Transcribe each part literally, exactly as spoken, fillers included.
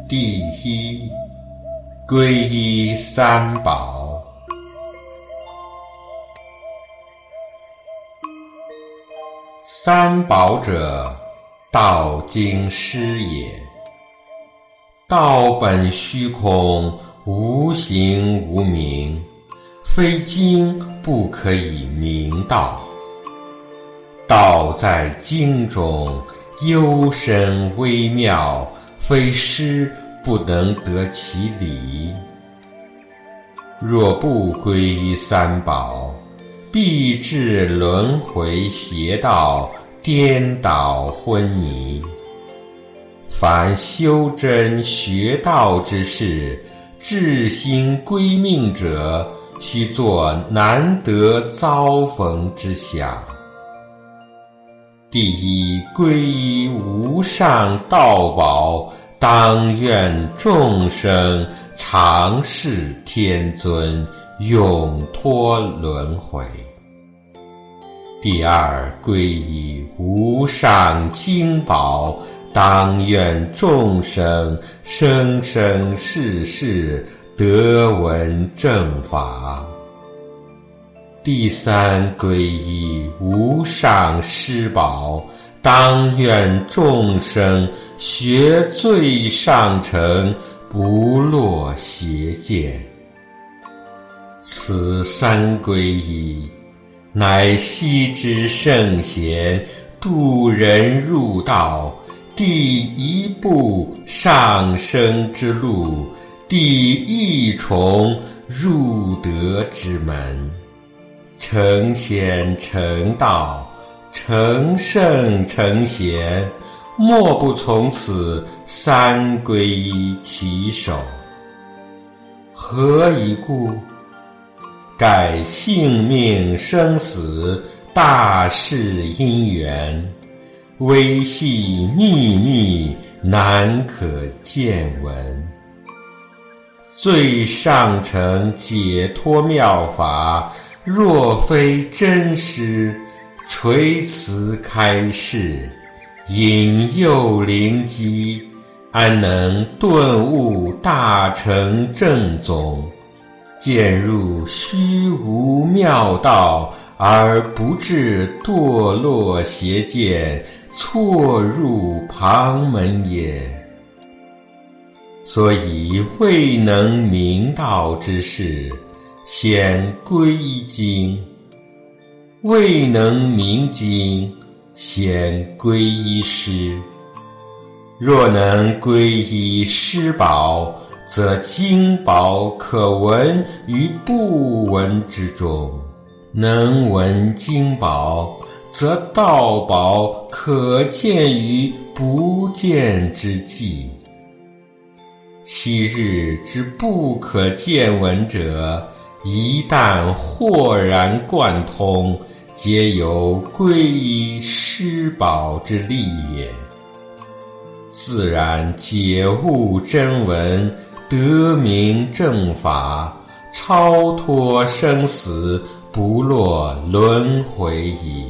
第一，皈依三宝。三宝者，道经师也。道本虚空，无形无名，非经不可以明道。道在经中，幽深微妙，非师不能得其理。若不皈依三宝，必致轮回邪道，颠倒昏迷。凡修真学道之事，至心归命者，须作难得遭逢之想。第一，皈依无上道宝，当愿众生常是天尊，永脱轮回。第二，皈依无上经宝，当愿众生生生世世得闻正法。第三，皈依无上师宝，当愿众生学最上乘，不落邪见。此三皈依，乃悉知圣贤度人入道第一步上升之路，第一重入德之门。成仙成道，成圣成贤，莫不从此三皈依起手。何以故？盖性命生死，大事因缘，微细秘密，难可见闻。最上乘解脱妙法，若非真师垂慈开示，引诱灵机，安能顿悟大乘正宗，渐入虚无妙道，而不致堕落邪见，错入旁门也。所以未能明道之士，先皈依经；未能明经，先皈依师。若能皈依师宝，则经宝可闻于不闻之中；能闻经宝，则道宝可见于不见之际。昔日之不可见闻者，一旦豁然贯通，皆由皈依师宝之力也。自然解悟真文，得明正法，超脱生死，不落轮回矣。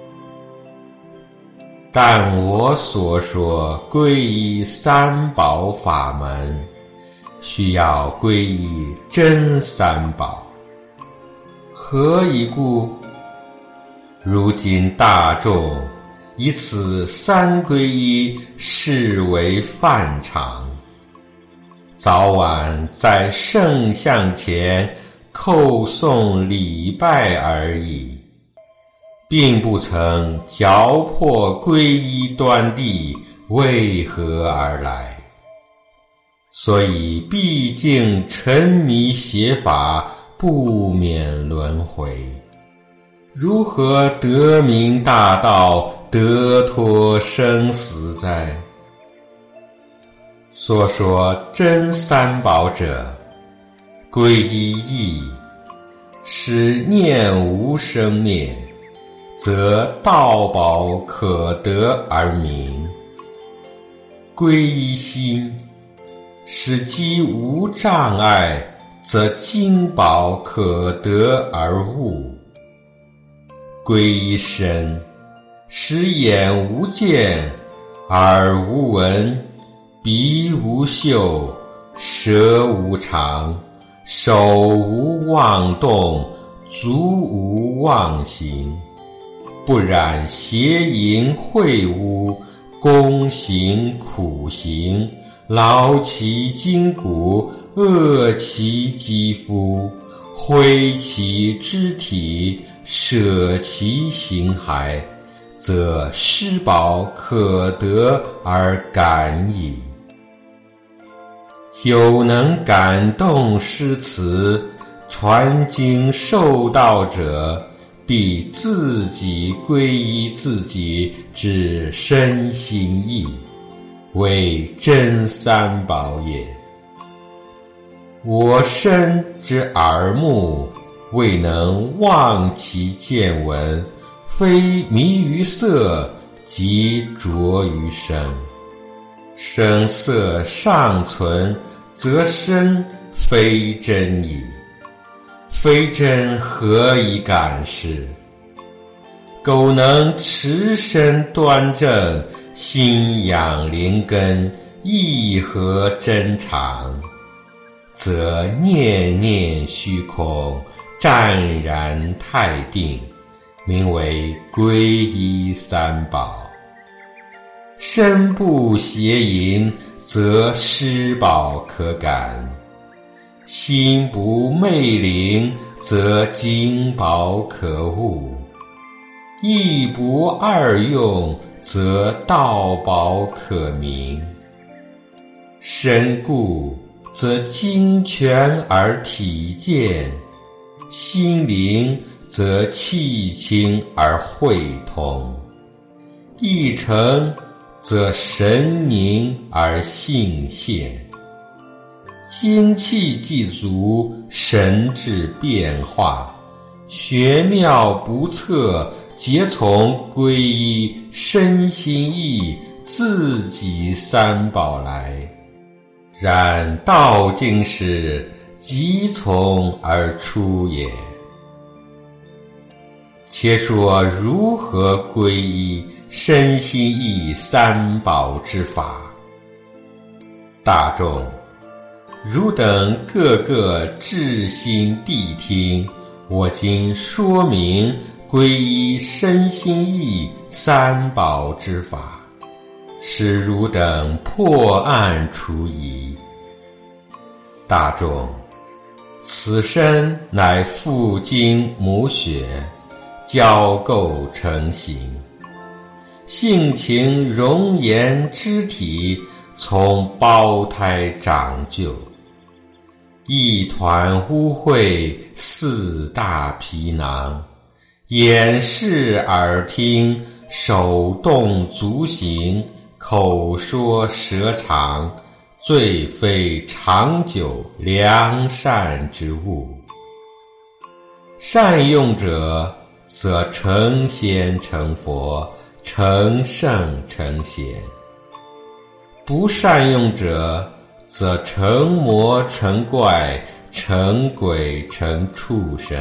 但我所说皈依三宝法门，需要皈依真三宝。何以故？如今大众以此三皈依视为范常，早晚在圣像前叩诵礼拜而已，并不曾嚼破皈依端地为何而来。所以毕竟沉迷邪法，不免轮回，如何得明大道，得脱生死哉？所说真三宝者，皈依义，使念无生灭，则道宝可得而明；皈依心，使机无障碍，则经宝可得而悟；皈依身，使眼无见，耳无闻， 鼻无嗅，舌无尝，手无妄动，足无妄行，不染邪淫秽污，功行苦行，劳其筋骨，饿其肌肤，挥其肢体，舍其形骸，则施宝可得而感矣。有能感动诗词，传经授道者，必自己皈依自己之身心意，为真三宝也。我身之耳目，未能忘其见闻，非迷于色，即着于声。声色尚存，则身非真矣。非真何以感是？苟能持身端正，心养灵根，意合真常，则念念虚空，湛然太定，名为皈依三宝。身不邪淫，则施宝可感；心不昧灵，则经宝可悟；意不二用，则道宝可明。身固，则精全而体健；心灵，则气清而会通；意诚，则神宁而性现。精气既足，神志变化，玄妙不测，皆从皈依身心意自己三宝来。然道经时，即从而出也。且说如何皈依身心意三宝之法。大众，汝等个个至心谛听，我今说明皈依身心意三宝之法，使汝等破案除疑。大众，此身乃父精母血，交构成形，性情容颜肢体，从胞胎长就，一团污秽，四大皮囊，眼视耳听，手动足行，口说舌尝，最非长久良善之物。善用者，则成仙成佛，成圣成贤；不善用者，则成魔成怪，成鬼成畜生。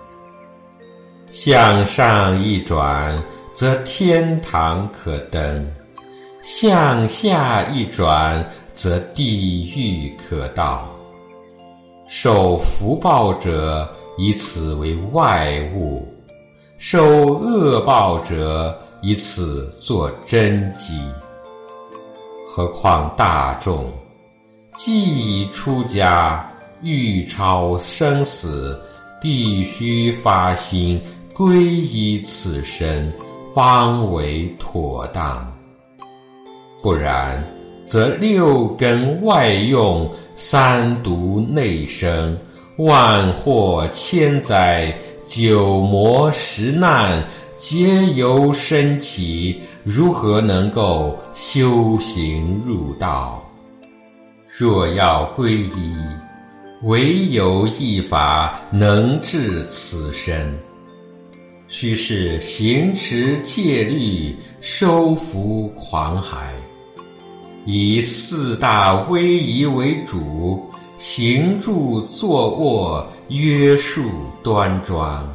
向上一转，则天堂可登；向下一转，则地狱可到。受福报者，以此为外物；受恶报者，以此作真机。何况大众，既已出家，欲超生死，必须发心皈依此身，方为妥当。不然，则六根外用，三毒内生，万祸千灾，九魔十难，皆由身起，如何能够修行入道？若要皈依，唯有一法能治此身，须是行持戒律，收服狂海，以四大威仪为主，行住坐卧约束端庄，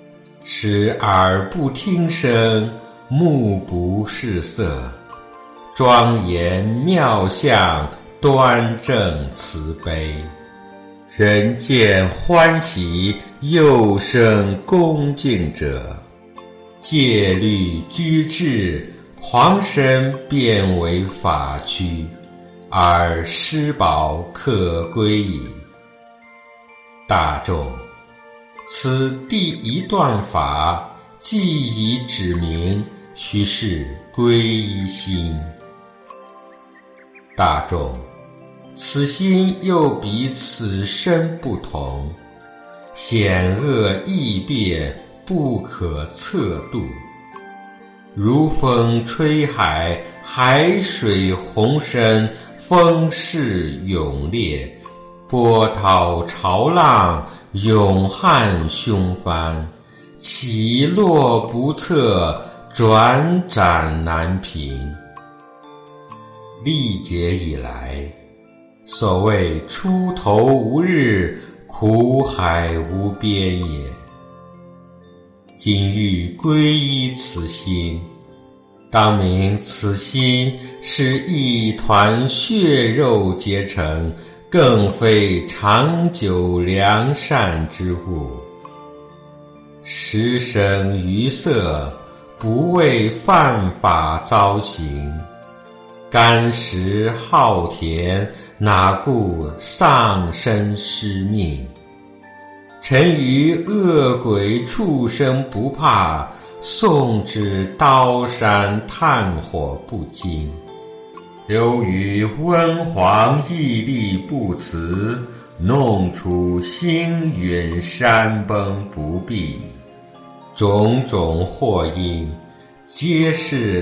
使耳不听声，目不视色， 庄严妙相，端正慈悲，人见欢喜，又生恭敬者，戒律居治，狂身变为法居，而施宝可归矣。大众，此第一段法，既已指明，须是皈依心。大众，此心又比此身不同，险恶异变，不可测度。如风吹海，海水洪深，风势涌烈，波涛潮浪，涌撼凶翻，起落不测，转展难平。历劫以来，所谓出头无日，苦海无边也。今欲皈依此心，当明此心是一团血肉结成，更非长久良善之物。时生于色，不为犯法遭刑，干食好甜，哪顾丧身失命。臣于恶鬼畜生不怕，送之刀山炭火不惊。由于温黄毅力不辞，弄出星陨山崩不避。种种祸因，皆是